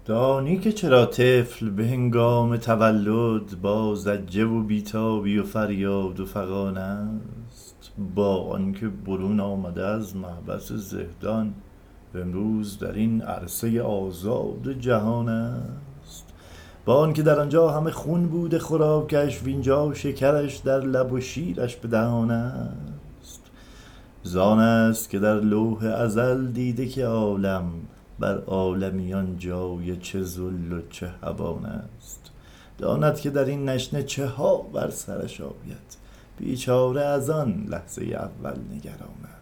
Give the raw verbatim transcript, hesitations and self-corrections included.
دانی که چرا طفل به هنگام تولد با زجه و بیتابی و فریاد و فغان است، با آنکه برون آمده از محبس زهدان امروز در این عرصه آزاد جهان است. با آنکه در آنجا همه خون بوده خوراکش، وینجا شکرش در لب و شیرش به دهان است. زان است که در لوح ازل دیده که عالم بر عالمیان جای چه ذل و چه هوان است. داند که در این نشنه چه ها بر سرش آید، بیچاره از آن لحظه اول نگران است.